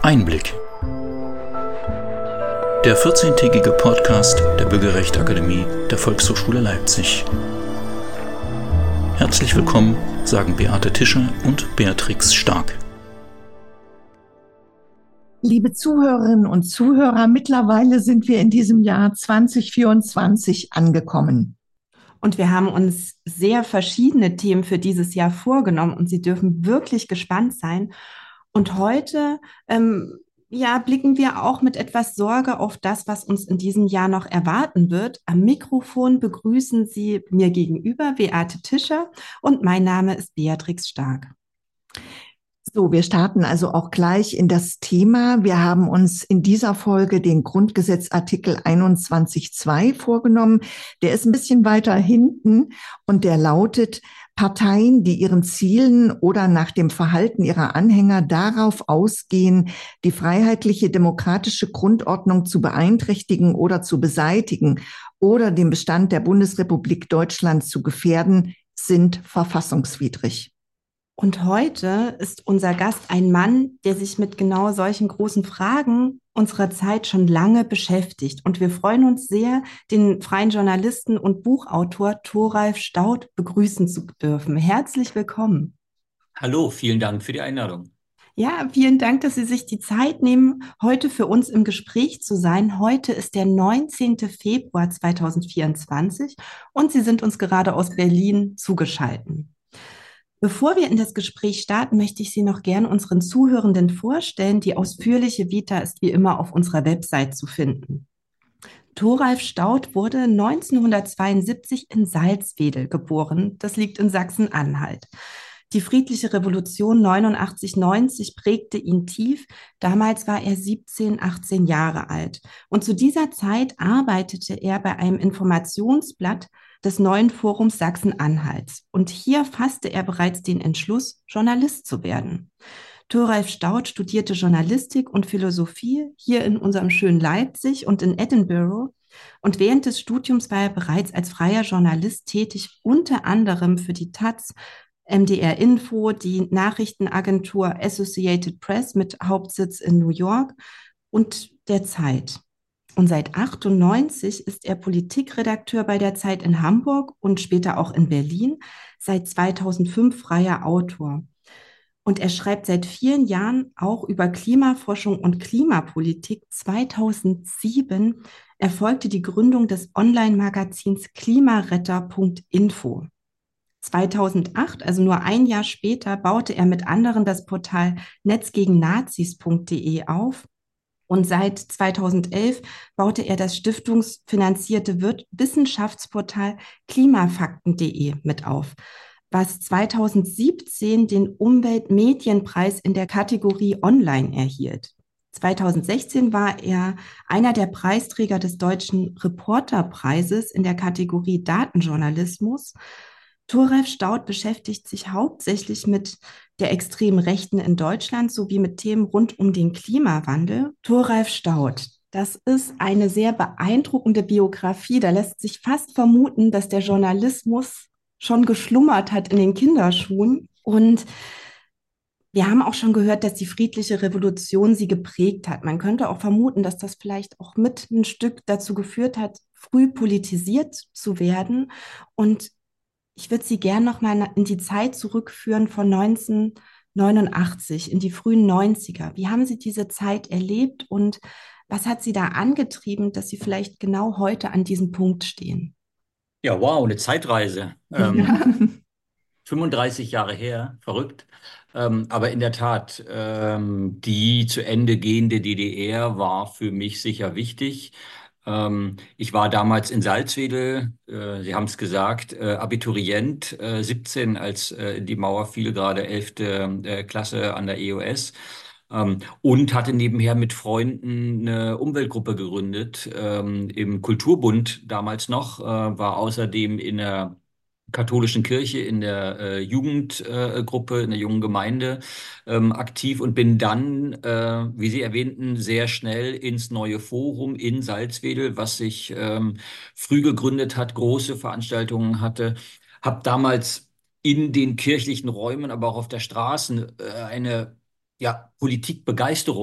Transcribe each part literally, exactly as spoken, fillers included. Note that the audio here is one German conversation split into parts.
Einblick. Der vierzehntägige Podcast der Bürgerrechtsakademie der Volkshochschule Leipzig. Herzlich willkommen, sagen Beate Tischer und Beatrix Stark. Liebe Zuhörerinnen und Zuhörer, mittlerweile sind wir in diesem Jahr zwanzig vierundzwanzig angekommen. Und wir haben uns sehr verschiedene Themen für dieses Jahr vorgenommen und Sie dürfen wirklich gespannt sein. Und heute ähm, ja, blicken wir auch mit etwas Sorge auf das, was uns in diesem Jahr noch erwarten wird. Am Mikrofon begrüßen Sie mir gegenüber Beate Tischer und mein Name ist Beatrix Stark. So, wir starten also auch gleich in das Thema. Wir haben uns in dieser Folge den Grundgesetzartikel einundzwanzig Absatz zwei vorgenommen. Der ist ein bisschen weiter hinten und der lautet: Parteien, die ihren Zielen oder nach dem Verhalten ihrer Anhänger darauf ausgehen, die freiheitliche demokratische Grundordnung zu beeinträchtigen oder zu beseitigen oder den Bestand der Bundesrepublik Deutschland zu gefährden, sind verfassungswidrig. Und heute ist unser Gast ein Mann, der sich mit genau solchen großen Fragen unserer Zeit schon lange beschäftigt. Und wir freuen uns sehr, den freien Journalisten und Buchautor Thoralf Staudt begrüßen zu dürfen. Herzlich willkommen. Hallo, vielen Dank für die Einladung. Ja, vielen Dank, dass Sie sich die Zeit nehmen, heute für uns im Gespräch zu sein. Heute ist der neunzehnte Februar zweitausendvierundzwanzig und Sie sind uns gerade aus Berlin zugeschaltet. Bevor wir in das Gespräch starten, möchte ich Sie noch gern unseren Zuhörenden vorstellen. Die ausführliche Vita ist wie immer auf unserer Website zu finden. Thoralf Staudt wurde neunzehnhundertzweiundsiebzig in Salzwedel geboren. Das liegt in Sachsen-Anhalt. Die friedliche Revolution neunundachtzig neunzig prägte ihn tief. Damals war er siebzehn, achtzehn Jahre alt. Und zu dieser Zeit arbeitete er bei einem Informationsblatt des Neuen Forums Sachsen-Anhalts. Und hier fasste er bereits den Entschluss, Journalist zu werden. Thoralf Staudt studierte Journalistik und Philosophie hier in unserem schönen Leipzig und in Edinburgh. Und während des Studiums war er bereits als freier Journalist tätig, unter anderem für die taz, M D R Info, die Nachrichtenagentur Associated Press mit Hauptsitz in New York und der Zeit. Und seit achtundneunzig ist er Politikredakteur bei der Zeit in Hamburg und später auch in Berlin, seit zweitausendfünf freier Autor. Und er schreibt seit vielen Jahren auch über Klimaforschung und Klimapolitik. zweitausendsieben erfolgte die Gründung des Online-Magazins klimaretter punkt info. zweitausendacht, also nur ein Jahr später, baute er mit anderen das Portal netzgegennazis punkt de auf. Und seit zweitausendelf baute er das stiftungsfinanzierte Wissenschaftsportal klimafakten punkt de mit auf, was zweitausendsiebzehn den Umweltmedienpreis in der Kategorie Online erhielt. zweitausendsechzehn war er einer der Preisträger des Deutschen Reporterpreises in der Kategorie Datenjournalismus. Thoralf Staudt beschäftigt sich hauptsächlich mit der extremen Rechten in Deutschland sowie mit Themen rund um den Klimawandel. Thoralf Staudt, das ist eine sehr beeindruckende Biografie. Da lässt sich fast vermuten, dass der Journalismus schon geschlummert hat in den Kinderschuhen. Und wir haben auch schon gehört, dass die friedliche Revolution sie geprägt hat. Man könnte auch vermuten, dass das vielleicht auch mit ein Stück dazu geführt hat, früh politisiert zu werden. Und ich würde Sie gerne noch mal in die Zeit zurückführen von neunzehnhundertneunundachtzig, in die frühen neunziger. Wie haben Sie diese Zeit erlebt und was hat Sie da angetrieben, dass Sie vielleicht genau heute an diesem Punkt stehen? Ja, wow, eine Zeitreise. Ähm, Ja. fünfunddreißig Jahre her, verrückt. Ähm, aber in der Tat, ähm, die zu Ende gehende D D R war für mich sicher wichtig. Ähm, ich war damals in Salzwedel, äh, Sie haben es gesagt, äh, Abiturient, äh, siebzehn, als äh, die Mauer fiel, gerade elfte Äh, Klasse an der E O S. Ähm, und hatte nebenher mit Freunden eine Umweltgruppe gegründet, ähm, im Kulturbund damals noch, äh, war außerdem in der katholischen Kirche in der äh, Jugendgruppe, äh, Gruppe, in der jungen Gemeinde ähm, aktiv und bin dann, äh, wie Sie erwähnten, sehr schnell ins neue Forum in Salzwedel, was sich ähm, früh gegründet hat, große Veranstaltungen hatte, habe damals in den kirchlichen Räumen, aber auch auf der Straße äh, eine ja, Politikbegeisterung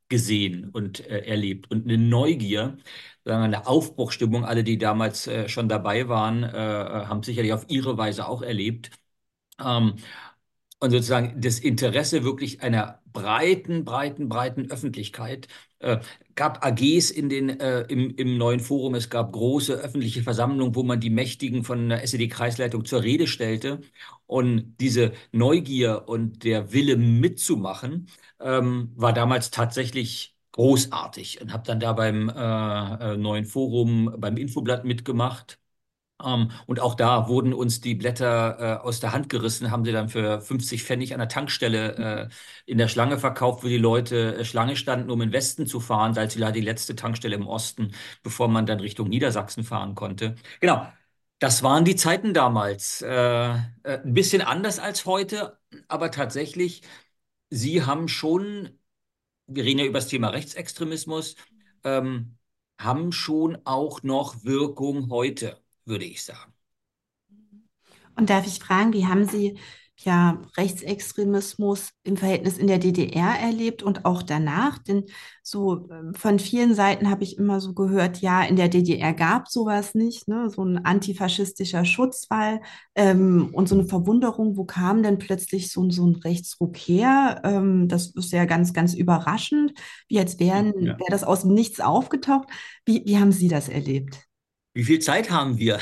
gesehen und äh, erlebt und eine Neugier, sagen wir, eine Aufbruchsstimmung. Alle, die damals äh, schon dabei waren, äh, haben sicherlich auf ihre Weise auch erlebt. Ähm, und sozusagen das Interesse wirklich einer breiten, breiten, breiten Öffentlichkeit. Äh, gab A Gs in den, äh, im, im neuen Forum, es gab große öffentliche Versammlungen, wo man die Mächtigen von der S E D-Kreisleitung zur Rede stellte. Und diese Neugier und der Wille mitzumachen, ähm, war damals tatsächlich großartig und habe dann da beim äh, äh, neuen Forum, beim Infoblatt mitgemacht. Ähm, und auch da wurden uns die Blätter äh, aus der Hand gerissen, haben sie dann für fünfzig Pfennig an der Tankstelle äh, in der Schlange verkauft, wo die Leute äh, Schlange standen, um in den Westen zu fahren. Salzwedel die letzte Tankstelle im Osten, bevor man dann Richtung Niedersachsen fahren konnte. Genau, das waren die Zeiten damals. Äh, äh, ein bisschen anders als heute, aber tatsächlich, Sie haben schon, wir reden ja über das Thema Rechtsextremismus, ähm, haben schon auch noch Wirkung heute, würde ich sagen. Und darf ich fragen, wie haben Sie ja Rechtsextremismus im Verhältnis in der D D R erlebt und auch danach? Denn so ähm, von vielen Seiten habe ich immer so gehört, ja, in der D D R gab sowas nicht, ne? So ein antifaschistischer Schutzwall ähm, und so eine Verwunderung, wo kam denn plötzlich so, so ein Rechtsruck her? Ähm, das ist ja ganz, ganz überraschend, wie als wären, Ja. wäre das aus dem Nichts aufgetaucht. Wie, wie haben Sie das erlebt? Wie viel Zeit haben wir?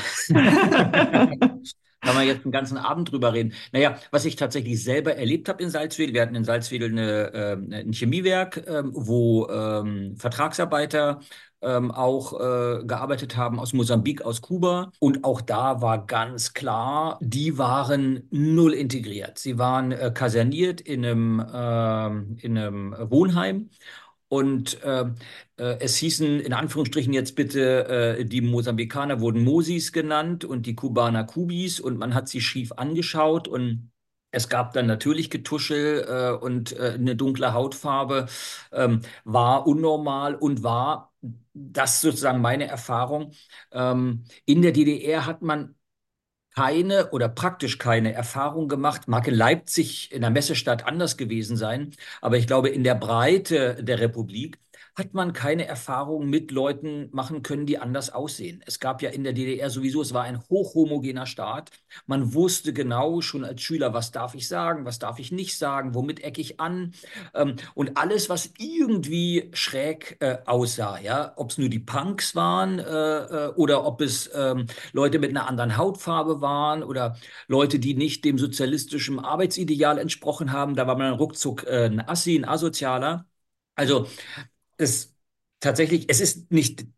Kann man jetzt einen ganzen Abend drüber reden. Naja, was ich tatsächlich selber erlebt habe in Salzwedel, wir hatten in Salzwedel eine, ähm, ein Chemiewerk, ähm, wo ähm, Vertragsarbeiter ähm, auch äh, gearbeitet haben aus Mosambik, aus Kuba. Und auch da war ganz klar, die waren null integriert. Sie waren äh, kaserniert in einem, ähm, in einem Wohnheim. Und äh, äh, es hießen in Anführungsstrichen jetzt bitte, äh, die Mosambikaner wurden Mosis genannt und die Kubaner Kubis und man hat sie schief angeschaut und es gab dann natürlich Getuschel äh, und äh, eine dunkle Hautfarbe, ähm, war unnormal und war, das sozusagen meine Erfahrung. Ähm, in der D D R hat man keine oder praktisch keine Erfahrung gemacht. Mag in Leipzig in der Messestadt anders gewesen sein, aber ich glaube, in der Breite der Republik hat man keine Erfahrung mit Leuten machen können, die anders aussehen. Es gab ja in der D D R sowieso, es war ein hochhomogener Staat. Man wusste genau schon als Schüler, was darf ich sagen, was darf ich nicht sagen, womit ecke ich an. Ähm, und alles, was irgendwie schräg äh, aussah, ja, ob es nur die Punks waren äh, äh, oder ob es ähm, Leute mit einer anderen Hautfarbe waren oder Leute, die nicht dem sozialistischen Arbeitsideal entsprochen haben. Da war man dann ruckzuck äh, ein Assi, ein Asozialer. Also es tatsächlich, es ist nicht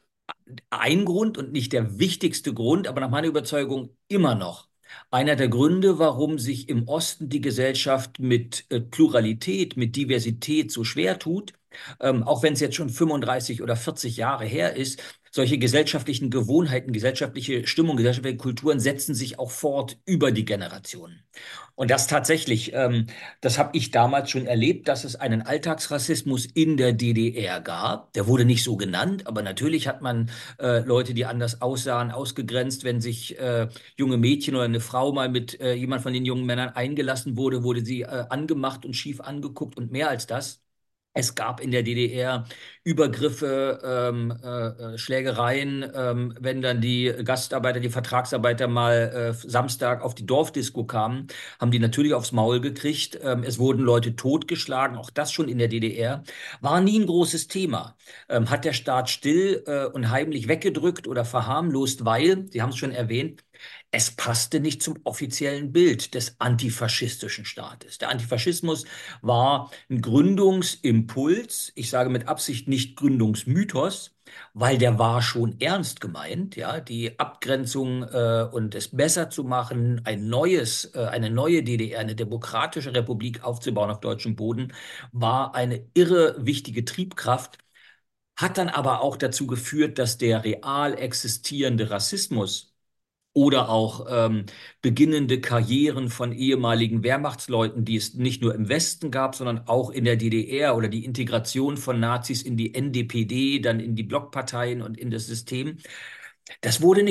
ein Grund und nicht der wichtigste Grund, aber nach meiner Überzeugung immer noch einer der Gründe, warum sich im Osten die Gesellschaft mit äh, Pluralität, mit Diversität so schwer tut, ähm, auch wenn es jetzt schon fünfunddreißig oder vierzig Jahre her ist. Solche gesellschaftlichen Gewohnheiten, gesellschaftliche Stimmung, gesellschaftliche Kulturen setzen sich auch fort über die Generationen. Und das tatsächlich, ähm, das habe ich damals schon erlebt, dass es einen Alltagsrassismus in der D D R gab. Der wurde nicht so genannt, aber natürlich hat man äh, Leute, die anders aussahen, ausgegrenzt. Wenn sich äh, junge Mädchen oder eine Frau mal mit äh, jemand von den jungen Männern eingelassen wurde, wurde sie äh, angemacht und schief angeguckt und mehr als das. Es gab in der D D R Übergriffe, ähm, äh, äh, Schlägereien, ähm, wenn dann die Gastarbeiter, die Vertragsarbeiter mal äh, Samstag auf die Dorfdisco kamen, haben die natürlich aufs Maul gekriegt. Ähm, es wurden Leute totgeschlagen, auch das schon in der D D R. War nie ein großes Thema. Ähm, hat der Staat still äh, und heimlich weggedrückt oder verharmlost, weil, Sie haben es schon erwähnt, es passte nicht zum offiziellen Bild des antifaschistischen Staates. Der Antifaschismus war ein Gründungsimpuls, ich sage mit Absicht nicht Gründungsmythos, weil der war schon ernst gemeint, ja, die Abgrenzung äh, und es besser zu machen, ein neues, äh, eine neue D D R, eine demokratische Republik aufzubauen auf deutschem Boden, war eine irre wichtige Triebkraft, hat dann aber auch dazu geführt, dass der real existierende Rassismus oder auch ähm, beginnende Karrieren von ehemaligen Wehrmachtsleuten, die es nicht nur im Westen gab, sondern auch in der D D R oder die Integration von Nazis in die N D P D, dann in die Blockparteien und in das System. Das wurde nicht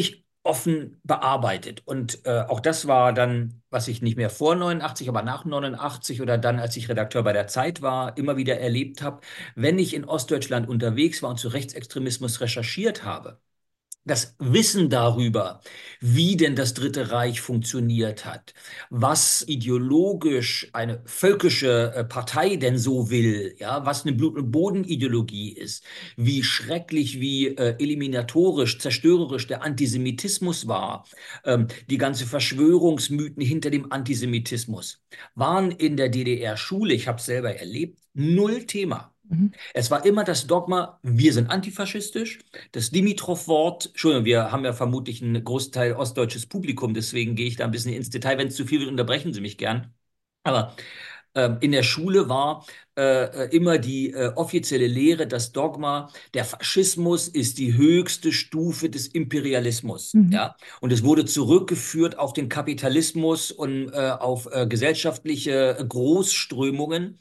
offen bearbeitet. Und äh, auch das war dann, was ich nicht mehr vor neunundachtzig, aber nach neunundachtzig oder dann, als ich Redakteur bei der Zeit war, immer wieder erlebt habe, wenn ich in Ostdeutschland unterwegs war und zu Rechtsextremismus recherchiert habe. Das Wissen darüber, wie denn das Dritte Reich funktioniert hat, was ideologisch eine völkische äh, Partei denn so will, ja, was eine Blut- und Bodenideologie ist, wie schrecklich, wie äh, eliminatorisch, zerstörerisch der Antisemitismus war, ähm, die ganze Verschwörungsmythen hinter dem Antisemitismus, waren in der D D R-Schule, ich habe es selber erlebt, null Thema. Mhm. Es war immer das Dogma, wir sind antifaschistisch. Das Dimitrov-Wort, Entschuldigung, wir haben ja vermutlich einen Großteil ostdeutsches Publikum, deswegen gehe ich da ein bisschen ins Detail. Wenn es zu viel wird, unterbrechen Sie mich gern. Aber ähm, in der Schule war äh, immer die äh, offizielle Lehre, das Dogma, der Faschismus ist die höchste Stufe des Imperialismus. Mhm. Ja? Und es wurde zurückgeführt auf den Kapitalismus und äh, auf äh, gesellschaftliche Großströmungen,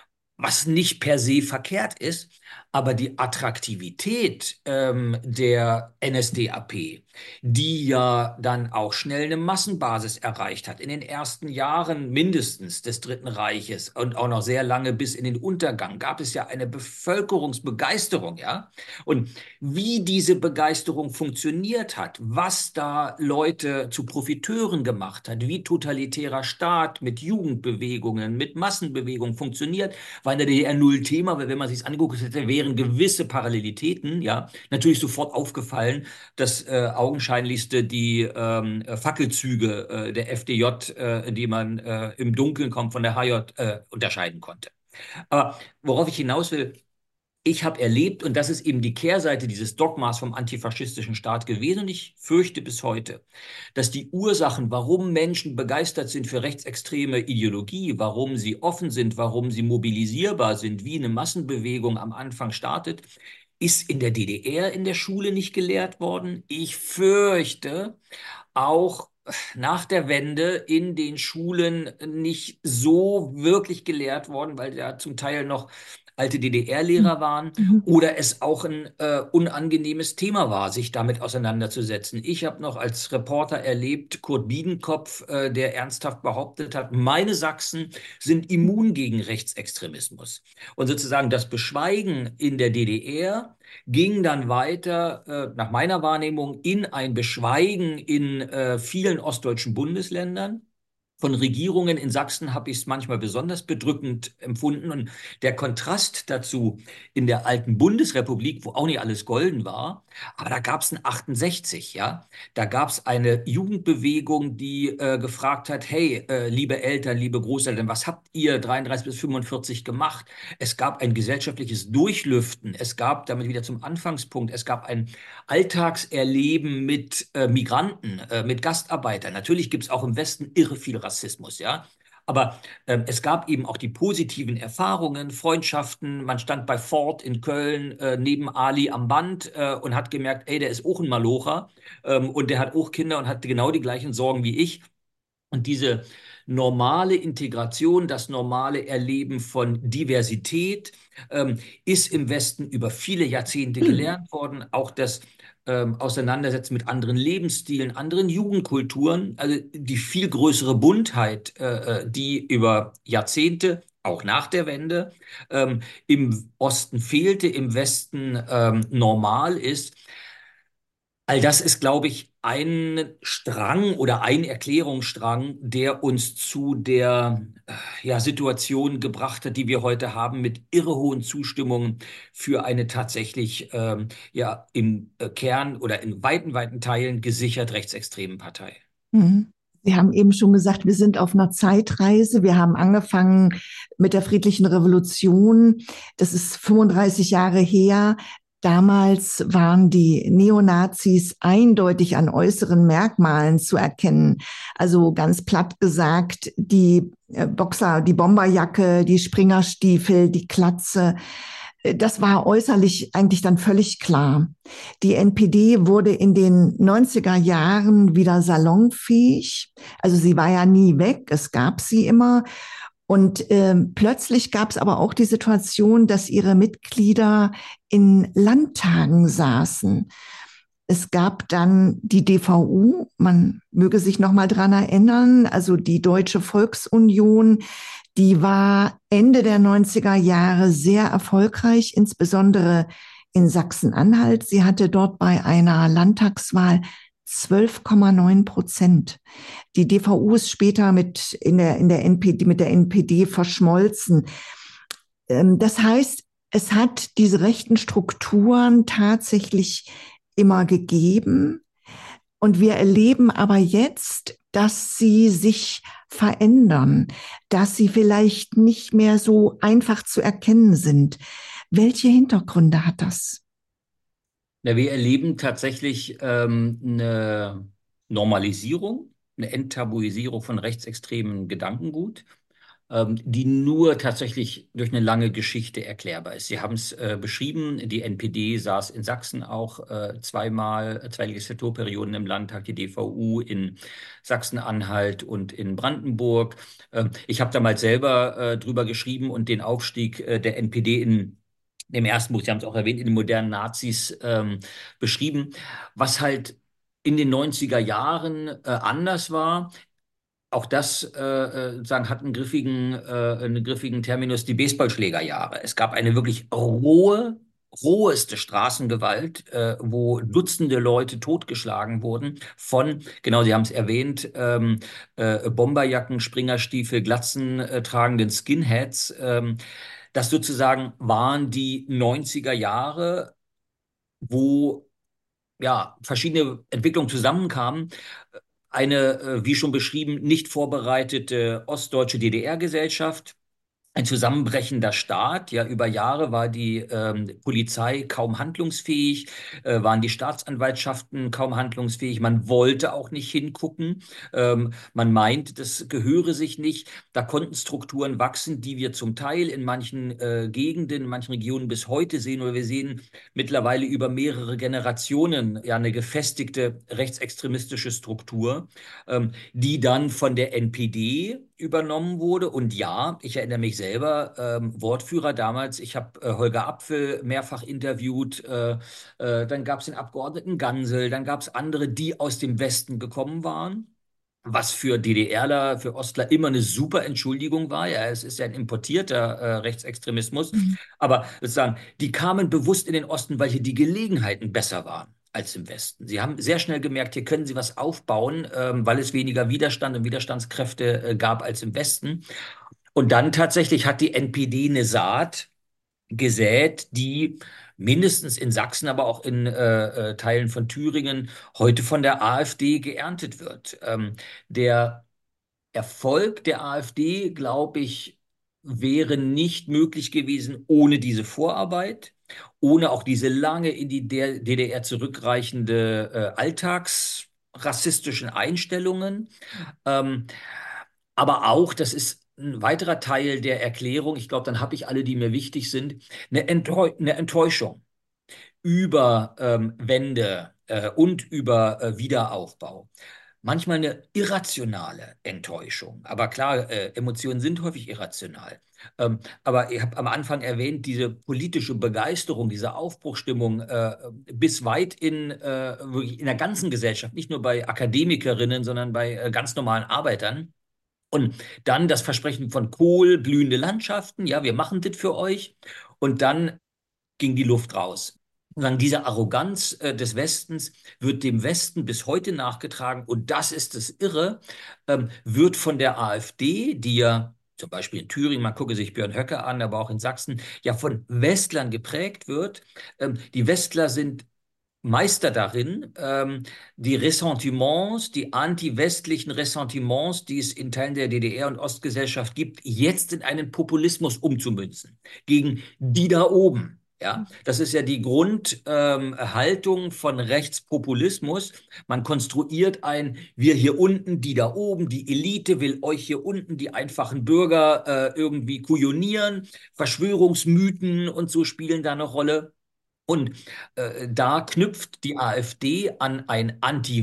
was nicht per se verkehrt ist, aber die Attraktivität ähm, der N S D A P, die ja dann auch schnell eine Massenbasis erreicht hat, in den ersten Jahren mindestens des Dritten Reiches und auch noch sehr lange bis in den Untergang, gab es ja eine Bevölkerungsbegeisterung, ja. Und wie diese Begeisterung funktioniert hat, was da Leute zu Profiteuren gemacht hat, wie totalitärer Staat mit Jugendbewegungen, mit Massenbewegungen funktioniert, war in der D D R null Thema, weil wenn man sich das angeguckt hätte, wären gewisse Parallelitäten, ja, natürlich sofort aufgefallen. Das äh, augenscheinlichste die ähm, Fackelzüge äh, der F D J, äh, die man äh, im Dunkeln kommt von der H J äh, unterscheiden konnte. Aber worauf ich hinaus will, ich habe erlebt, und das ist eben die Kehrseite dieses Dogmas vom antifaschistischen Staat gewesen, und ich fürchte bis heute, dass die Ursachen, warum Menschen begeistert sind für rechtsextreme Ideologie, warum sie offen sind, warum sie mobilisierbar sind, wie eine Massenbewegung am Anfang startet, ist in der D D R in der Schule nicht gelehrt worden. Ich fürchte auch nach der Wende in den Schulen nicht so wirklich gelehrt worden, weil ja zum Teil noch alte D D R-Lehrer waren, Mhm. oder es auch ein äh, unangenehmes Thema war, sich damit auseinanderzusetzen. Ich habe noch als Reporter erlebt, Kurt Biedenkopf, äh, der ernsthaft behauptet hat, meine Sachsen sind immun gegen Rechtsextremismus. Und sozusagen das Beschweigen in der D D R ging dann weiter, äh, nach meiner Wahrnehmung, in ein Beschweigen in äh, vielen ostdeutschen Bundesländern. Von Regierungen in Sachsen habe ich es manchmal besonders bedrückend empfunden. Und der Kontrast dazu in der alten Bundesrepublik, wo auch nicht alles golden war, aber da gab es ein achtundsechzig, ja. Da gab es eine Jugendbewegung, die äh, gefragt hat, hey, äh, liebe Eltern, liebe Großeltern, was habt ihr dreiunddreißig bis fünfundvierzig gemacht? Es gab ein gesellschaftliches Durchlüften. Es gab, damit wieder zum Anfangspunkt, es gab ein Alltagserleben mit äh, Migranten, äh, mit Gastarbeitern. Natürlich gibt es auch im Westen irre viel Rassismus, ja. Aber ähm, es gab eben auch die positiven Erfahrungen, Freundschaften. Man stand bei Ford in Köln äh, neben Ali am Band äh, und hat gemerkt, ey, der ist auch ein Malocher ähm, und der hat auch Kinder und hat genau die gleichen Sorgen wie ich. Und diese normale Integration, das normale Erleben von Diversität ähm, ist im Westen über viele Jahrzehnte gelernt worden. Auch das ähm, Auseinandersetzen mit anderen Lebensstilen, anderen Jugendkulturen, also die viel größere Buntheit, äh, die über Jahrzehnte, auch nach der Wende, ähm, im Osten fehlte, im Westen ähm, normal ist. All das ist, glaube ich, ein Strang oder ein Erklärungsstrang, der uns zu der äh, ja, Situation gebracht hat, die wir heute haben, mit irre hohen Zustimmungen für eine tatsächlich ähm, ja, im äh, Kern oder in weiten, weiten Teilen gesichert rechtsextremen Partei. Mhm. Sie haben eben schon gesagt, wir sind auf einer Zeitreise. Wir haben angefangen mit der friedlichen Revolution. Das ist fünfunddreißig Jahre her. Damals waren die Neonazis eindeutig an äußeren Merkmalen zu erkennen. Also ganz platt gesagt, die Boxer, die Bomberjacke, die Springerstiefel, die Glatze. Das war äußerlich eigentlich dann völlig klar. Die N P D wurde in den neunziger Jahren wieder salonfähig. Also sie war ja nie weg, es gab sie immer. Und äh, plötzlich gab es aber auch die Situation, dass ihre Mitglieder in Landtagen saßen. Es gab dann die D V U, man möge sich noch mal dran erinnern, also die Deutsche Volksunion, die war Ende der neunziger Jahre sehr erfolgreich, insbesondere in Sachsen-Anhalt. Sie hatte dort bei einer Landtagswahl zwölf Komma neun Prozent. Die D V U ist später mit in der, in der N P D, mit der N P D verschmolzen. Das heißt, es hat diese rechten Strukturen tatsächlich immer gegeben. Und wir erleben aber jetzt, dass sie sich verändern, dass sie vielleicht nicht mehr so einfach zu erkennen sind. Welche Hintergründe hat das? Ja, wir erleben tatsächlich ähm, eine Normalisierung, eine Enttabuisierung von rechtsextremen Gedankengut, ähm, die nur tatsächlich durch eine lange Geschichte erklärbar ist. Sie haben es äh, beschrieben, die N P D saß in Sachsen auch äh, zweimal, äh, zwei Legislaturperioden im Landtag, die D V U in Sachsen-Anhalt und in Brandenburg. Ähm, ich habe damals selber äh, drüber geschrieben und den Aufstieg äh, der N P D in dem ersten Buch, Sie haben es auch erwähnt, in den modernen Nazis ähm, beschrieben, was halt in den neunziger Jahren äh, anders war. Auch das äh, äh, sagen, hat einen griffigen, äh, einen griffigen Terminus, die Baseballschlägerjahre. Es gab eine wirklich rohe, roheste Straßengewalt, äh, wo Dutzende Leute totgeschlagen wurden von, genau, Sie haben es erwähnt, ähm, äh, Bomberjacken, Springerstiefel, Glatzen äh, tragenden Skinheads. Ähm, das sozusagen waren die neunziger Jahre, wo ja, verschiedene Entwicklungen zusammenkamen. Eine, äh, wie schon beschrieben, nicht vorbereitete ostdeutsche D D R-Gesellschaft, ein zusammenbrechender Staat. Ja, über Jahre war die ähm, Polizei kaum handlungsfähig, äh, waren die Staatsanwaltschaften kaum handlungsfähig. Man wollte auch nicht hingucken. Ähm, man meint, das gehöre sich nicht. Da konnten Strukturen wachsen, die wir zum Teil in manchen äh, Gegenden, in manchen Regionen bis heute sehen. Oder wir sehen mittlerweile über mehrere Generationen ja eine gefestigte rechtsextremistische Struktur, ähm, die dann von der N P D übernommen wurde. Und ja, ich erinnere mich selber, ähm, Wortführer damals, ich habe äh, Holger Apfel mehrfach interviewt, äh, äh, dann gab es den Abgeordneten Gansel, dann gab es andere, die aus dem Westen gekommen waren. Was für DDRler, für Ostler immer eine super Entschuldigung war. Ja, es ist ja ein importierter äh, Rechtsextremismus. Mhm. Aber sozusagen, die kamen bewusst in den Osten, weil hier die Gelegenheiten besser waren als im Westen. Sie haben sehr schnell gemerkt, hier können sie was aufbauen, ähm, weil es weniger Widerstand und Widerstandskräfte äh, gab als im Westen. Und dann tatsächlich hat die N P D eine Saat gesät, die mindestens in Sachsen, aber auch in äh, äh, Teilen von Thüringen heute von der AfD geerntet wird. Ähm, der Erfolg der AfD, glaube ich, wäre nicht möglich gewesen ohne diese Vorarbeit, ohne auch diese lange in die D D R zurückreichende äh, alltagsrassistischen Einstellungen. Ähm, aber auch, das ist ein weiterer Teil der Erklärung, ich glaube, dann habe ich alle, die mir wichtig sind, eine, Enttäu eine Enttäuschung über ähm, Wende äh, und über äh, Wiederaufbau. Manchmal eine irrationale Enttäuschung. Aber klar, äh, Emotionen sind häufig irrational. Ähm, aber ich habe am Anfang erwähnt, diese politische Begeisterung, diese Aufbruchstimmung äh, bis weit in, äh, wirklich in der ganzen Gesellschaft, nicht nur bei Akademikerinnen, sondern bei äh, ganz normalen Arbeitern. Und dann das Versprechen von Kohl, blühende Landschaften, ja, wir machen das für euch. Und dann ging die Luft raus. Und dann diese Arroganz äh, des Westens wird dem Westen bis heute nachgetragen. Und das ist das Irre, ähm, wird von der AfD, die ja zum Beispiel in Thüringen, man gucke sich Björn Höcke an, aber auch in Sachsen, ja von Westlern geprägt wird. Ähm, die Westler sind Meister darin, ähm, die Ressentiments, die anti-westlichen Ressentiments, die es in Teilen der D D R- und Ostgesellschaft gibt, jetzt in einen Populismus umzumünzen. Gegen die da oben. Ja, das ist ja die Grundhaltung ähm, von Rechtspopulismus. Man konstruiert ein, wir hier unten, die da oben, die Elite will euch hier unten, die einfachen Bürger, äh, irgendwie kujonieren. Verschwörungsmythen und so spielen da eine Rolle. Und äh, da knüpft die AfD an ein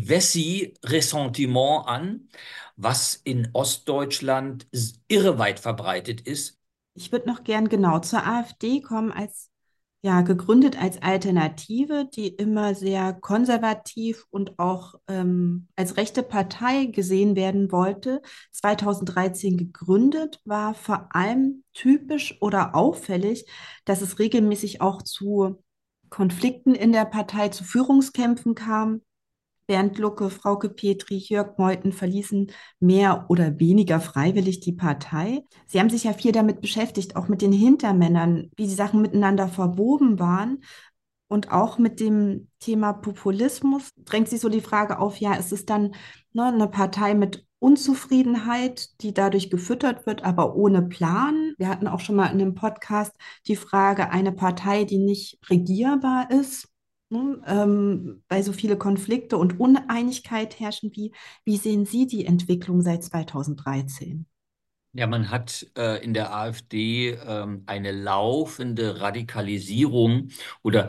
Anti-Wessi-Ressentiment an, was in Ostdeutschland irre weit verbreitet ist. Ich würde noch gern genau zur AfD kommen als Ja, gegründet als Alternative, die immer sehr konservativ und auch ähm, als rechte Partei gesehen werden wollte. zweitausenddreizehn gegründet, war vor allem typisch oder auffällig, dass es regelmäßig auch zu Konflikten in der Partei, zu Führungskämpfen kam. Bernd Lucke, Frauke Petri, Jörg Meuthen verließen mehr oder weniger freiwillig die Partei. Sie haben sich ja viel damit beschäftigt, auch mit den Hintermännern, wie die Sachen miteinander verwoben waren. Und auch mit dem Thema Populismus drängt sich so die Frage auf, ja, ist es dann ne, eine Partei mit Unzufriedenheit, die dadurch gefüttert wird, aber ohne Plan? Wir hatten auch schon mal in einem Podcast die Frage, eine Partei, die nicht regierbar ist, ne, ähm, weil so viele Konflikte und Uneinigkeit herrschen. Wie, wie sehen Sie die Entwicklung seit zweitausenddreizehn? Ja, man hat äh, in der AfD ähm, eine laufende Radikalisierung oder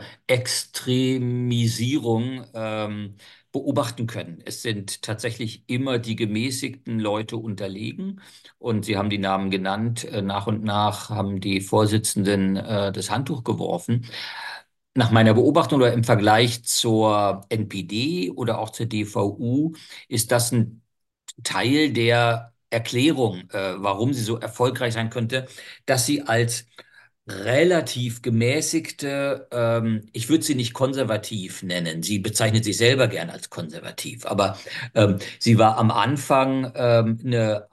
Extremisierung ähm, beobachten können. Es sind tatsächlich immer die gemäßigten Leute unterlegen und Sie haben die Namen genannt. Äh, nach und nach haben die Vorsitzenden äh, das Handtuch geworfen. Nach meiner Beobachtung oder im Vergleich zur N P D oder auch zur D V U ist das ein Teil der Erklärung, äh, warum sie so erfolgreich sein könnte, dass sie als relativ gemäßigte, ähm, ich würde sie nicht konservativ nennen. Sie bezeichnet sich selber gern als konservativ, aber ähm, sie war am Anfang ähm, eine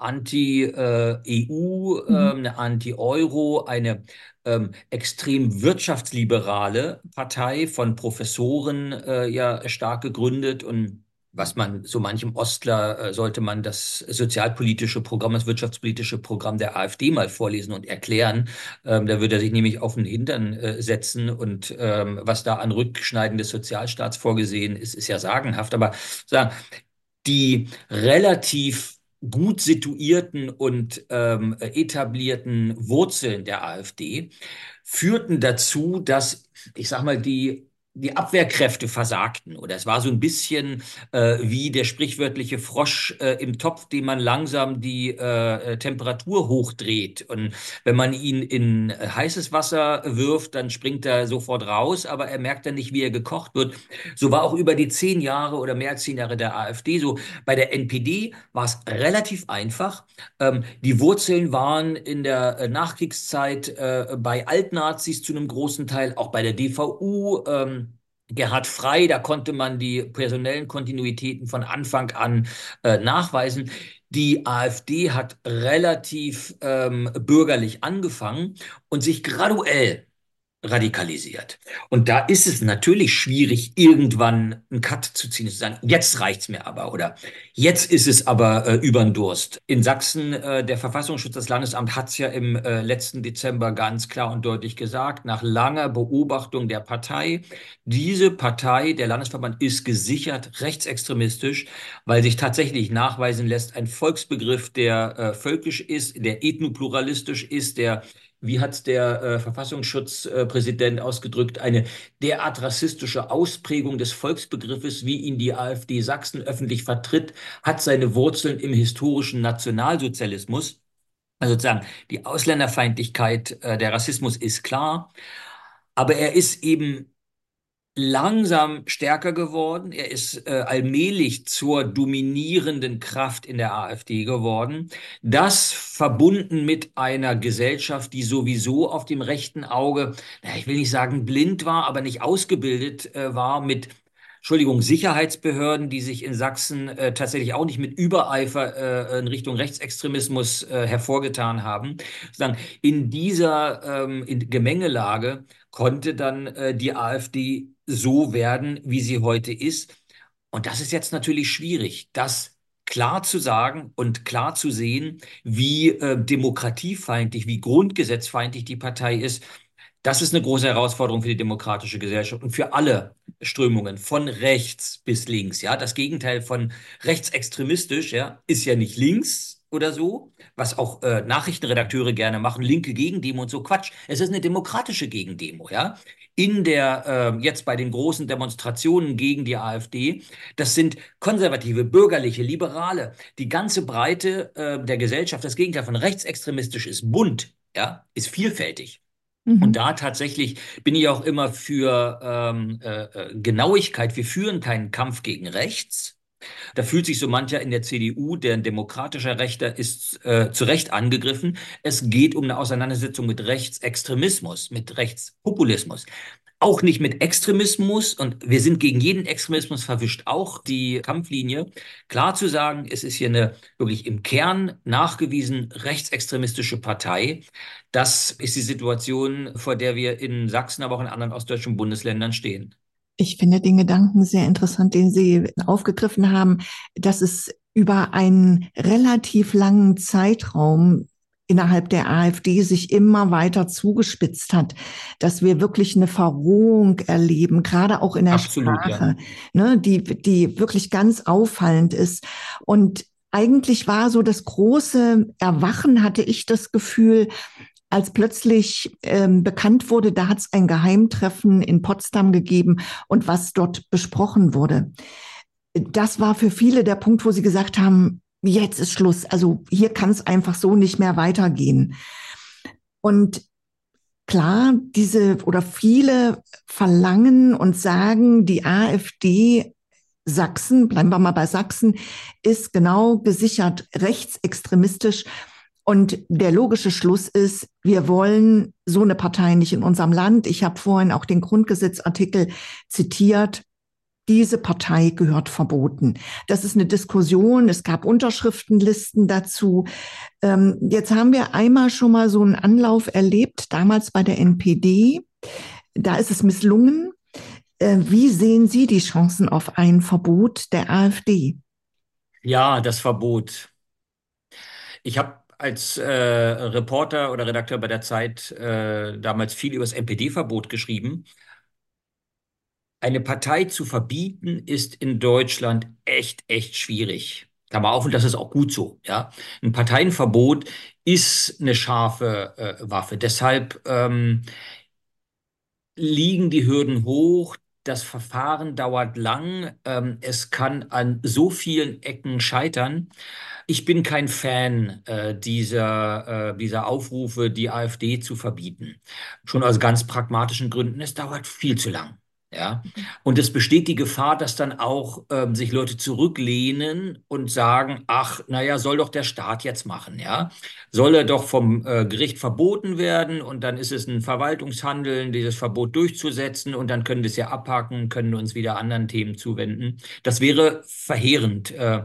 Anti-E U, Mhm. ähm, eine Anti-Euro, eine ähm, extrem wirtschaftsliberale Partei von Professoren äh, ja stark gegründet und was man so manchem Ostler äh, sollte man das sozialpolitische Programm, das wirtschaftspolitische Programm der AfD mal vorlesen und erklären. Ähm, da würde er sich nämlich auf den Hintern äh, setzen und ähm, was da an Rückschneiden des Sozialstaats vorgesehen ist, ist ja sagenhaft. Aber sagen, die relativ gut situierten und ähm, etablierten Wurzeln der AfD führten dazu, dass, ich sag mal, die die Abwehrkräfte versagten. Oder es war so ein bisschen äh, wie der sprichwörtliche Frosch äh, im Topf, dem man langsam die äh, Temperatur hochdreht. Und wenn man ihn in äh, heißes Wasser wirft, dann springt er sofort raus, aber er merkt dann nicht, wie er gekocht wird. So war auch über die zehn Jahre oder mehr als zehn Jahre der AfD so. Bei der N P D war es relativ einfach. Ähm, die Wurzeln waren in der äh, Nachkriegszeit äh, bei Altnazis zu einem großen Teil, auch bei der D V U. Ähm, Gerhard Frey, da konnte man die personellen Kontinuitäten von Anfang an äh, nachweisen. Die AfD hat relativ ähm, bürgerlich angefangen und sich graduell radikalisiert. Und da ist es natürlich schwierig, irgendwann einen Cut zu ziehen, zu sagen, jetzt reicht's mir aber oder jetzt ist es aber äh, übern Durst. In Sachsen, äh, der Verfassungsschutz, das Landesamt hat es ja im äh, letzten Dezember ganz klar und deutlich gesagt, nach langer Beobachtung der Partei, diese Partei, der Landesverband, ist gesichert rechtsextremistisch, weil sich tatsächlich nachweisen lässt, ein Volksbegriff, der äh, völkisch ist, der ethnopluralistisch ist, der wie hat der äh, Verfassungsschutzpräsident äh, ausgedrückt, eine derart rassistische Ausprägung des Volksbegriffes, wie ihn die AfD Sachsen öffentlich vertritt, hat seine Wurzeln im historischen Nationalsozialismus. Also sozusagen die Ausländerfeindlichkeit, äh, der Rassismus ist klar, aber er ist eben langsam stärker geworden. Er ist äh, allmählich zur dominierenden Kraft in der AfD geworden. Das verbunden mit einer Gesellschaft, die sowieso auf dem rechten Auge, na, ich will nicht sagen blind war, aber nicht ausgebildet äh, war mit Entschuldigung, Sicherheitsbehörden, die sich in Sachsen äh, tatsächlich auch nicht mit Übereifer äh, in Richtung Rechtsextremismus äh, hervorgetan haben. Sozusagen in dieser ähm, in Gemengelage konnte dann äh, die AfD so werden, wie sie heute ist. Und das ist jetzt natürlich schwierig, das klar zu sagen und klar zu sehen, wie äh, demokratiefeindlich, wie grundgesetzfeindlich die Partei ist. Das ist eine große Herausforderung für die demokratische Gesellschaft und für alle Strömungen von rechts bis links. Ja, das Gegenteil von rechtsextremistisch, ja, ist ja nicht links oder so, was auch äh, Nachrichtenredakteure gerne machen, linke Gegendemo und so Quatsch. Es ist eine demokratische Gegendemo, ja. In der äh, jetzt bei den großen Demonstrationen gegen die AfD, das sind konservative, bürgerliche, liberale, die ganze Breite äh, der Gesellschaft. Das Gegenteil von rechtsextremistisch ist bunt, ja, ist vielfältig. Und Mhm. da tatsächlich bin ich auch immer für ähm, äh, äh, Genauigkeit. Wir führen keinen Kampf gegen rechts. Da fühlt sich so mancher in der C D U, der ein demokratischer Rechter ist, äh, zu Recht angegriffen. Es geht um eine Auseinandersetzung mit Rechtsextremismus, mit Rechtspopulismus. Auch nicht mit Extremismus, und wir sind gegen jeden Extremismus, verwischt auch die Kampflinie. Klar zu sagen, es ist hier eine wirklich im Kern nachgewiesen rechtsextremistische Partei. Das ist die Situation, vor der wir in Sachsen, aber auch in anderen ostdeutschen Bundesländern stehen. Ich finde den Gedanken sehr interessant, den Sie aufgegriffen haben, dass es über einen relativ langen Zeitraum innerhalb der AfD sich immer weiter zugespitzt hat, dass wir wirklich eine Verrohung erleben, gerade auch in der Absolut, ja. Sprache, ne, die, die wirklich ganz auffallend ist. Und eigentlich war so das große Erwachen, hatte ich das Gefühl, als plötzlich ähm, bekannt wurde, da hat es ein Geheimtreffen in Potsdam gegeben und was dort besprochen wurde. Das war für viele der Punkt, wo sie gesagt haben, jetzt ist Schluss. Also hier kann es einfach so nicht mehr weitergehen. Und klar, diese oder viele verlangen und sagen, die AfD Sachsen, bleiben wir mal bei Sachsen, ist genau gesichert rechtsextremistisch. Und der logische Schluss ist, wir wollen so eine Partei nicht in unserem Land. Ich habe vorhin auch den Grundgesetzartikel zitiert. Diese Partei gehört verboten. Das ist eine Diskussion. Es gab Unterschriftenlisten dazu. Ähm, jetzt haben wir einmal schon mal so einen Anlauf erlebt, damals bei der N P D. Da ist es misslungen. Äh, wie sehen Sie die Chancen auf ein Verbot der AfD? Ja, das Verbot. Ich habe als äh, Reporter oder Redakteur bei der Zeit äh, damals viel über das N P D-Verbot geschrieben. Eine Partei zu verbieten ist in Deutschland echt, echt schwierig. Klammer auf, und das ist auch gut so. Ja, ein Parteienverbot ist eine scharfe äh, Waffe. Deshalb ähm, liegen die Hürden hoch. Das Verfahren dauert lang. Ähm, es kann an so vielen Ecken scheitern. Ich bin kein Fan äh, dieser, äh, dieser Aufrufe, die AfD zu verbieten. Schon aus ganz pragmatischen Gründen. Es dauert viel zu lang. Ja, und es besteht die Gefahr, dass dann auch ähm, sich Leute zurücklehnen und sagen, ach, naja, soll doch der Staat jetzt machen, ja? Soll er doch vom äh, Gericht verboten werden, und dann ist es ein Verwaltungshandeln, dieses Verbot durchzusetzen, und dann können wir es ja abhaken, können uns wieder anderen Themen zuwenden. Das wäre verheerend. Äh,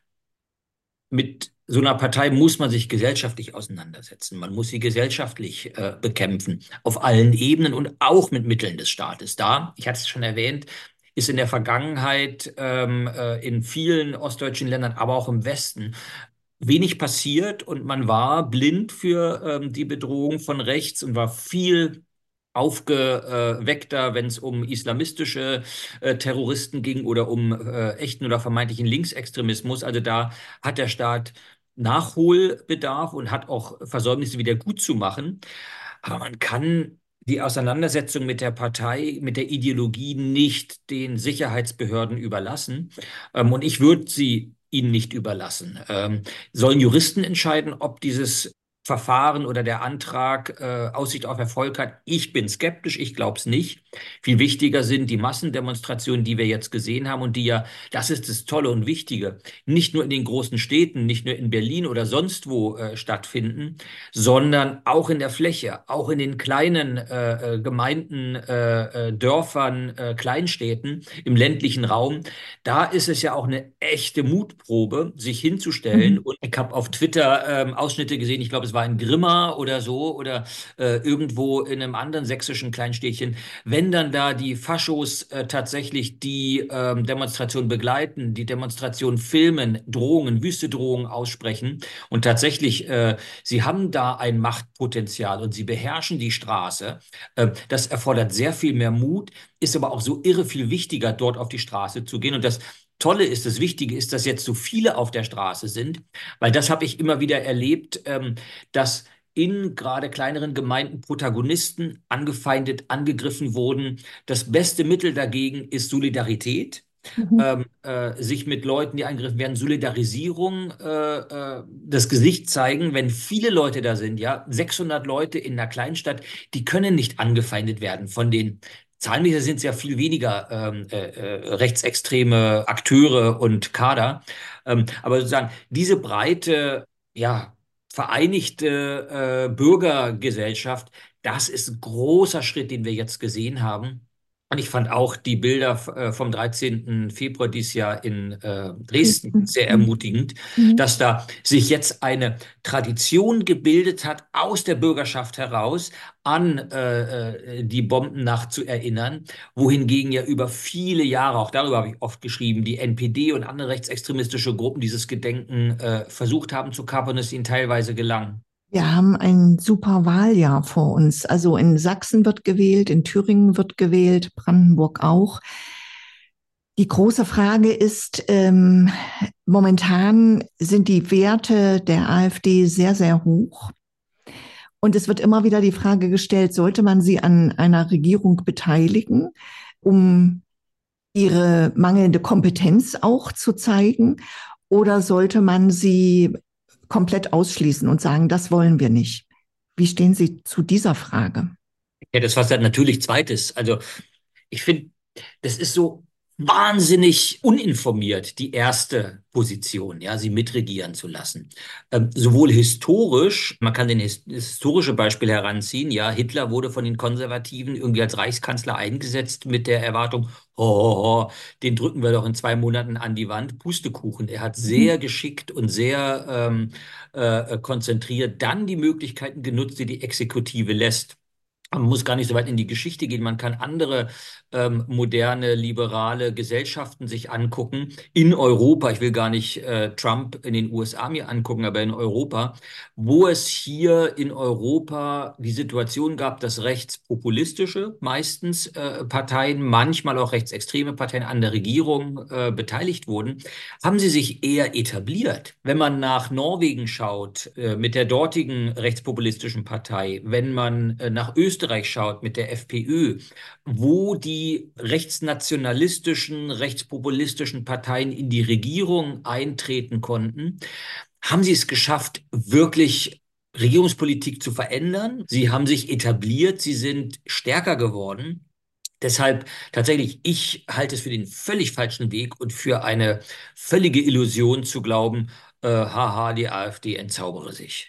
mit so einer Partei muss man sich gesellschaftlich auseinandersetzen. Man muss sie gesellschaftlich äh, bekämpfen, auf allen Ebenen und auch mit Mitteln des Staates. Da, ich hatte es schon erwähnt, ist in der Vergangenheit ähm, äh, in vielen ostdeutschen Ländern, aber auch im Westen, wenig passiert, und man war blind für ähm, die Bedrohung von rechts und war viel aufgeweckter, wenn es um islamistische äh, Terroristen ging oder um äh, echten oder vermeintlichen Linksextremismus. Also da hat der Staat Nachholbedarf und hat auch Versäumnisse wieder gut zu machen. Aber man kann die Auseinandersetzung mit der Partei, mit der Ideologie nicht den Sicherheitsbehörden überlassen. Ähm, und ich würde sie ihnen nicht überlassen. Ähm, sollen Juristen entscheiden, ob dieses Verfahren oder der Antrag äh, Aussicht auf Erfolg hat? Ich bin skeptisch, ich glaube es nicht. Viel wichtiger sind die Massendemonstrationen, die wir jetzt gesehen haben und die ja, das ist das Tolle und Wichtige, nicht nur in den großen Städten, nicht nur in Berlin oder sonst wo äh, stattfinden, sondern auch in der Fläche, auch in den kleinen äh, äh, Gemeinden, äh, äh, Dörfern, äh, Kleinstädten im ländlichen Raum. Da ist es ja auch eine echte Mutprobe, sich hinzustellen. Mhm. Und ich habe auf Twitter ähm, Ausschnitte gesehen, ich glaube, es war in Grimma oder so oder äh, irgendwo in einem anderen sächsischen Kleinstädtchen. Wenn dann da die Faschos äh, tatsächlich die ähm, Demonstration begleiten, die Demonstration filmen, Drohungen, wüste Drohungen aussprechen, und tatsächlich, äh, sie haben da ein Machtpotenzial und sie beherrschen die Straße. Äh, das erfordert sehr viel mehr Mut, ist aber auch so irre viel wichtiger, dort auf die Straße zu gehen. Und das Tolle ist, das Wichtige ist, dass jetzt so viele auf der Straße sind, weil das habe ich immer wieder erlebt, ähm, dass in gerade kleineren Gemeinden Protagonisten angefeindet, angegriffen wurden. Das beste Mittel dagegen ist Solidarität. Mhm. ähm, äh, sich mit Leuten, die angegriffen werden, Solidarisierung, äh, äh, das Gesicht zeigen, wenn viele Leute da sind, ja, sechshundert Leute in einer Kleinstadt, die können nicht angefeindet werden von den Zahlenmäßig sind es ja viel weniger ähm, äh, äh, rechtsextreme Akteure und Kader. Ähm, aber sozusagen diese breite, ja, vereinigte äh, Bürgergesellschaft, das ist ein großer Schritt, den wir jetzt gesehen haben. Und ich fand auch die Bilder äh, vom dreizehnten Februar dieses Jahr in äh, Dresden Dresden. sehr Mhm. ermutigend, Mhm. dass da sich jetzt eine Tradition gebildet hat, aus der Bürgerschaft heraus an äh, äh, die Bombennacht zu erinnern, wohingegen ja über viele Jahre, auch darüber habe ich oft geschrieben, die N P D und andere rechtsextremistische Gruppen dieses Gedenken äh, versucht haben zu kapern, es ihnen teilweise gelang. Wir haben ein super Wahljahr vor uns. Also in Sachsen wird gewählt, in Thüringen wird gewählt, Brandenburg auch. Die große Frage ist, ähm, momentan sind die Werte der AfD sehr, sehr hoch. Und es wird immer wieder die Frage gestellt, sollte man sie an einer Regierung beteiligen, um ihre mangelnde Kompetenz auch zu zeigen? Oder sollte man sie komplett ausschließen und sagen, das wollen wir nicht? Wie stehen Sie zu dieser Frage? Ja, das war dann natürlich zweites. Also ich finde, das ist so wahnsinnig uninformiert, die erste Position, ja, sie mitregieren zu lassen. Ähm, sowohl historisch, man kann den his das historische Beispiel heranziehen, ja, Hitler wurde von den Konservativen irgendwie als Reichskanzler eingesetzt mit der Erwartung, ho, ho, ho, den drücken wir doch in zwei Monaten an die Wand, Pustekuchen. Er hat sehr Mhm. geschickt und sehr ähm, äh, konzentriert dann die Möglichkeiten genutzt, die die Exekutive lässt. Man muss gar nicht so weit in die Geschichte gehen. Man kann andere ähm, moderne, liberale Gesellschaften sich angucken. In Europa, ich will gar nicht äh, Trump in den U S A mir angucken, aber in Europa, wo es hier in Europa die Situation gab, dass rechtspopulistische, meistens äh, Parteien, manchmal auch rechtsextreme Parteien an der Regierung äh, beteiligt wurden, haben sie sich eher etabliert. Wenn man nach Norwegen schaut, äh, mit der dortigen rechtspopulistischen Partei, wenn man äh, nach Österreich schaut mit der FPÖ, wo die rechtsnationalistischen, rechtspopulistischen Parteien in die Regierung eintreten konnten, haben sie es geschafft, wirklich Regierungspolitik zu verändern. Sie haben sich etabliert, sie sind stärker geworden. Deshalb tatsächlich, ich halte es für den völlig falschen Weg und für eine völlige Illusion zu glauben, äh, haha, die AfD entzaubere sich.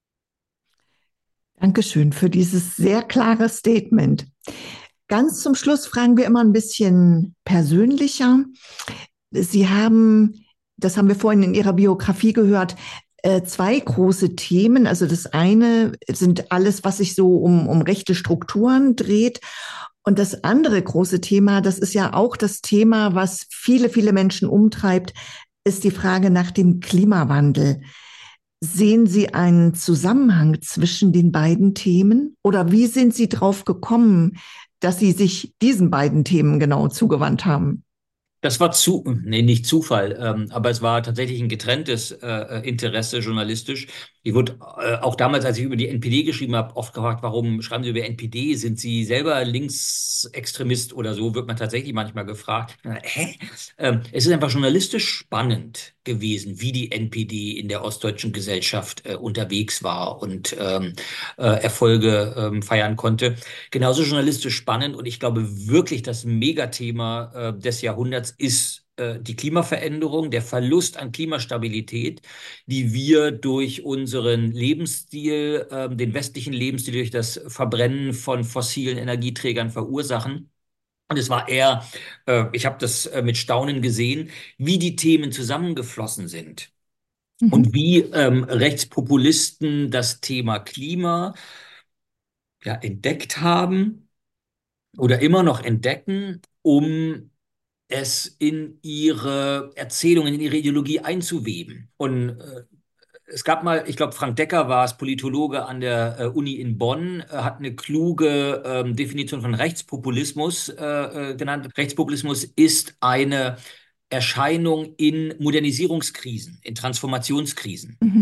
Dankeschön für dieses sehr klare Statement. Ganz zum Schluss fragen wir immer ein bisschen persönlicher. Sie haben, das haben wir vorhin in Ihrer Biografie gehört, äh, zwei große Themen. Also das eine sind alles, was sich so um, um rechte Strukturen dreht. Und das andere große Thema, das ist ja auch das Thema, was viele, viele Menschen umtreibt, ist die Frage nach dem Klimawandel. Sehen Sie einen Zusammenhang zwischen den beiden Themen? Oder wie sind Sie drauf gekommen, dass Sie sich diesen beiden Themen genau zugewandt haben? Das war zu, nee, nicht Zufall, ähm, aber es war tatsächlich ein getrenntes äh, Interesse journalistisch. Ich wurde äh, auch damals, als ich über die N P D geschrieben habe, oft gefragt, warum schreiben Sie über N P D? Sind Sie selber Linksextremist oder so? Wird man tatsächlich manchmal gefragt. Äh, hä? Ähm, es ist einfach journalistisch spannend gewesen, wie die N P D in der ostdeutschen Gesellschaft äh, unterwegs war und ähm, äh, Erfolge ähm, feiern konnte. Genauso journalistisch spannend und ich glaube wirklich, das Megathema äh, des Jahrhunderts ist äh, die Klimaveränderung, der Verlust an Klimastabilität, die wir durch unseren Lebensstil, äh, den westlichen Lebensstil, durch das Verbrennen von fossilen Energieträgern verursachen. Und es war eher, äh, ich habe das äh, mit Staunen gesehen, wie die Themen zusammengeflossen sind und Mhm. wie ähm, Rechtspopulisten das Thema Klima ja, entdeckt haben oder immer noch entdecken, um es in ihre Erzählungen, in ihre Ideologie einzuweben. Und äh, es gab mal, ich glaube, Frank Decker war es, Politologe an der äh, Uni in Bonn, äh, hat eine kluge ähm, Definition von Rechtspopulismus äh, äh, genannt. Rechtspopulismus ist eine Erscheinung in Modernisierungskrisen, in Transformationskrisen. Mhm.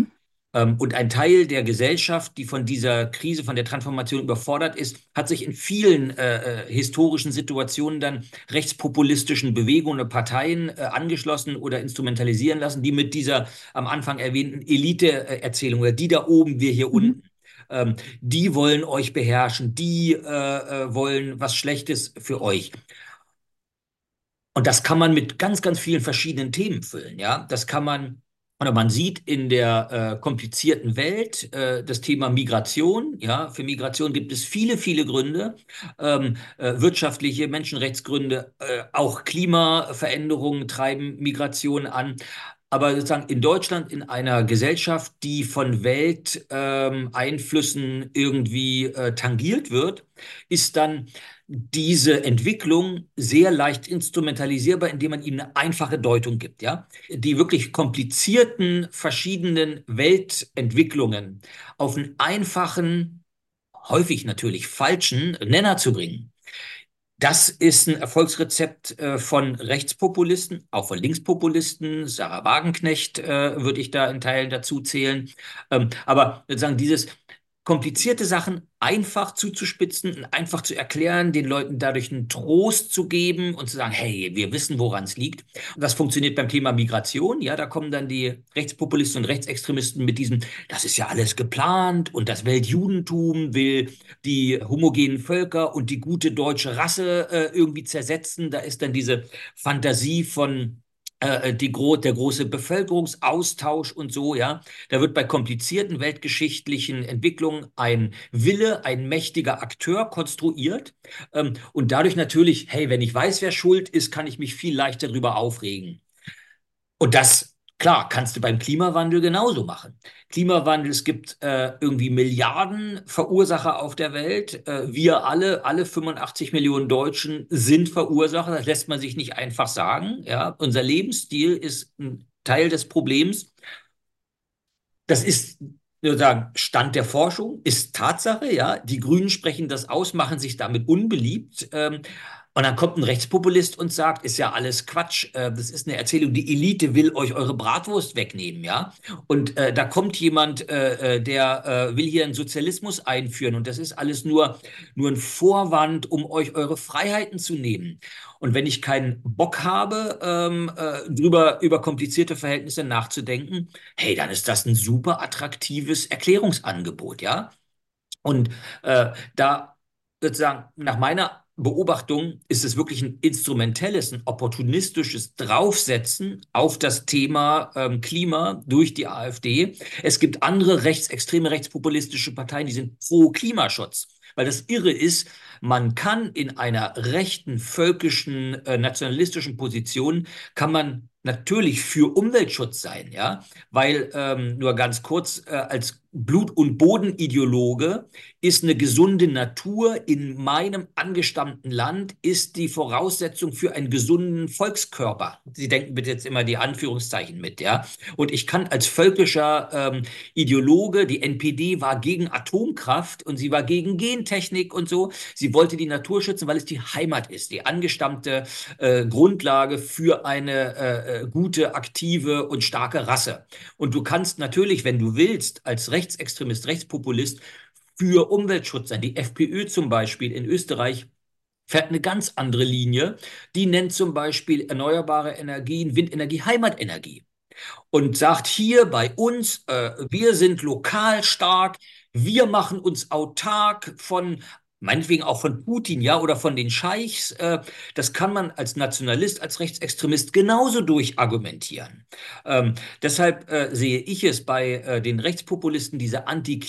Ähm, Und ein Teil der Gesellschaft, die von dieser Krise, von der Transformation überfordert ist, hat sich in vielen äh, äh, historischen Situationen dann rechtspopulistischen Bewegungen oder Parteien äh, angeschlossen oder instrumentalisieren lassen, die mit dieser am Anfang erwähnten Elite-Erzählung oder die da oben, wir hier Mhm. unten, ähm, die wollen euch beherrschen, die äh, äh, wollen was Schlechtes für euch. Und das kann man mit ganz, ganz vielen verschiedenen Themen füllen, ja. Das kann man, oder man sieht in der äh, komplizierten Welt äh, das Thema Migration, ja. Für Migration gibt es viele, viele Gründe, ähm, äh, wirtschaftliche, Menschenrechtsgründe, äh, auch Klimaveränderungen treiben Migration an. Aber sozusagen in Deutschland, in einer Gesellschaft, die von Welteinflüssen ähm, irgendwie äh, tangiert wird, ist dann diese Entwicklung sehr leicht instrumentalisierbar, indem man ihm eine einfache Deutung gibt, ja. Die wirklich komplizierten verschiedenen Weltentwicklungen auf einen einfachen, häufig natürlich falschen Nenner zu bringen. Das ist ein Erfolgsrezept äh, von Rechtspopulisten, auch von Linkspopulisten. Sarah Wagenknecht äh, würde ich da in Teilen dazu zählen. Ähm, aber sozusagen dieses komplizierte Sachen einfach zuzuspitzen und einfach zu erklären, den Leuten dadurch einen Trost zu geben und zu sagen, hey, wir wissen, woran es liegt. Und das funktioniert beim Thema Migration. Ja, da kommen dann die Rechtspopulisten und Rechtsextremisten mit diesem, das ist ja alles geplant und das Weltjudentum will die homogenen Völker und die gute deutsche Rasse äh, irgendwie zersetzen. Da ist dann diese Fantasie von äh, die gro der große Bevölkerungsaustausch und so, ja. Da wird bei komplizierten weltgeschichtlichen Entwicklungen ein Wille, ein mächtiger Akteur konstruiert. Ähm, und dadurch natürlich, hey, wenn ich weiß, wer schuld ist, kann ich mich viel leichter darüber aufregen. Und das, klar, kannst du beim Klimawandel genauso machen. Klimawandel, es gibt äh, irgendwie Milliarden Verursacher auf der Welt. Äh, wir alle, alle fünfundachtzig Millionen Deutschen sind Verursacher. Das lässt man sich nicht einfach sagen. Ja, unser Lebensstil ist ein Teil des Problems. Das ist sozusagen Stand der Forschung, ist Tatsache, ja. Die Grünen sprechen das aus, machen sich damit unbeliebt. Ähm, und dann kommt ein Rechtspopulist und sagt, ist ja alles Quatsch, äh, das ist eine Erzählung, die Elite will euch eure Bratwurst wegnehmen, ja. Und äh, da kommt jemand, äh, äh, der äh, will hier einen Sozialismus einführen und das ist alles nur, nur ein Vorwand, um euch eure Freiheiten zu nehmen. Und wenn ich keinen Bock habe, ähm, äh, drüber, über komplizierte Verhältnisse nachzudenken, hey, dann ist das ein super attraktives Erklärungsangebot, ja? Und äh, da sozusagen nach meiner Beobachtung ist es wirklich ein instrumentelles, ein opportunistisches Draufsetzen auf das Thema ähm, Klima durch die AfD. Es gibt andere rechtsextreme, rechtspopulistische Parteien, die sind pro Klimaschutz. Weil das Irre ist, man kann in einer rechten, völkischen, äh, nationalistischen Position, kann man natürlich für Umweltschutz sein, ja, weil ähm, nur ganz kurz äh, als Blut- und Bodenideologe ist eine gesunde Natur in meinem angestammten Land ist die Voraussetzung für einen gesunden Volkskörper. Sie denken bitte jetzt immer die Anführungszeichen mit, ja. Und ich kann als völkischer ähm, Ideologe, die N P D war gegen Atomkraft und sie war gegen Gentechnik und so. Sie wollte die Natur schützen, weil es die Heimat ist, die angestammte äh, Grundlage für eine äh, äh, gute, aktive und starke Rasse. Und du kannst natürlich, wenn du willst, als Rechtsextremist, Rechtspopulist für Umweltschutz sein. Die FPÖ zum Beispiel in Österreich fährt eine ganz andere Linie. Die nennt zum Beispiel erneuerbare Energien, Windenergie, Heimatenergie und sagt hier bei uns, äh, wir sind lokal stark, wir machen uns autark von meinetwegen auch von Putin, ja, oder von den Scheichs. Äh, das kann man als Nationalist, als Rechtsextremist genauso durchargumentieren. Ähm, deshalb äh, sehe ich es bei äh, den Rechtspopulisten, diese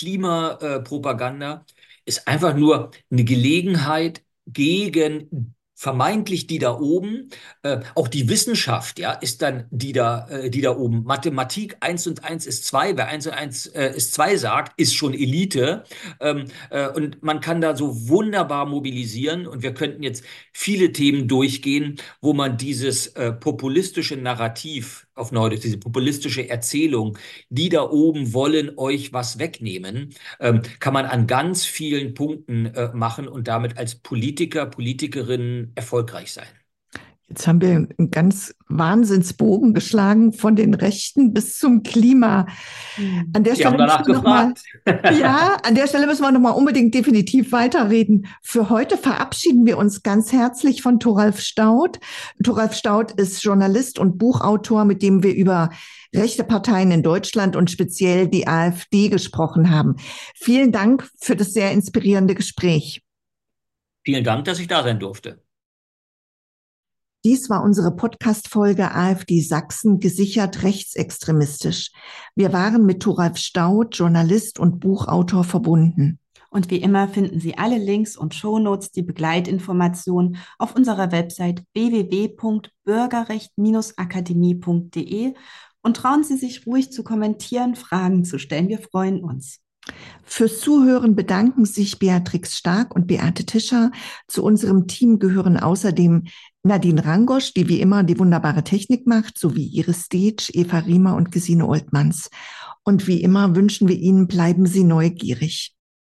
Anti-Klima-Propaganda, ist einfach nur eine Gelegenheit gegen vermeintlich die da oben, äh, auch die Wissenschaft, ja, ist dann die da, äh, die da oben. Mathematik eins und eins ist zwei, wer eins und eins äh, ist zwei sagt, ist schon Elite. Ähm, äh, und man kann da so wunderbar mobilisieren und wir könnten jetzt viele Themen durchgehen, wo man dieses äh, populistische Narrativ auf Neudeutsch, diese populistische Erzählung, die da oben wollen euch was wegnehmen, ähm, kann man an ganz vielen Punkten äh, machen und damit als Politiker, Politikerin erfolgreich sein. Jetzt haben wir einen ganz Wahnsinnsbogen geschlagen von den Rechten bis zum Klima. An der Sie Stelle haben danach müssen wir noch mal, gefragt. ja, an der Stelle müssen wir noch mal unbedingt definitiv weiterreden. Für heute verabschieden wir uns ganz herzlich von Thoralf Staudt. Thoralf Staudt ist Journalist und Buchautor, mit dem wir über rechte Parteien in Deutschland und speziell die AfD gesprochen haben. Vielen Dank für das sehr inspirierende Gespräch. Vielen Dank, dass ich da sein durfte. Dies war unsere Podcast-Folge AfD Sachsen gesichert rechtsextremistisch. Wir waren mit Thoralf Staudt, Journalist und Buchautor, verbunden. Und wie immer finden Sie alle Links und Shownotes, die Begleitinformationen auf unserer Website w w w punkt bürgerrecht akademie punkt d e und trauen Sie sich ruhig zu kommentieren, Fragen zu stellen. Wir freuen uns. Fürs Zuhören bedanken sich Beatrix Stark und Beate Tischer. Zu unserem Team gehören außerdem Nadine Rangosch, die wie immer die wunderbare Technik macht, sowie Iris Deetsch, Eva Riemer und Gesine Oltmanns. Und wie immer wünschen wir Ihnen, bleiben Sie neugierig.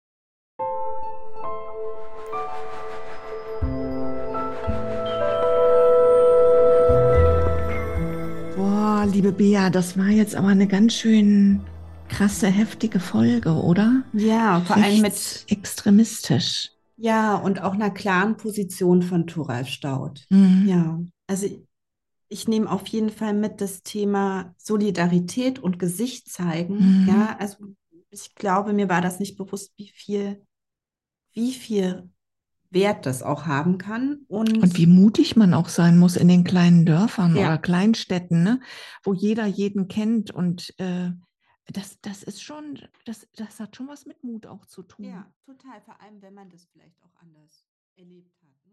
Boah, liebe Bea, das war jetzt aber eine ganz schön krasse, heftige Folge, oder? Ja, vor allem mit extremistisch. Ja, und auch einer klaren Position von Thoralf Staudt. Mhm. Ja, also ich nehme auf jeden Fall mit das Thema Solidarität und Gesicht zeigen. Mhm. Ja, also ich glaube, mir war das nicht bewusst, wie viel, wie viel Wert das auch haben kann. Und, und wie mutig man auch sein muss in den kleinen Dörfern Ja. oder Kleinstädten, ne? Wo jeder jeden kennt. Und äh, das, das ist schon, das, das hat schon was mit Mut auch zu tun. ja, total, vor allem wenn man das vielleicht auch anders erlebt hat.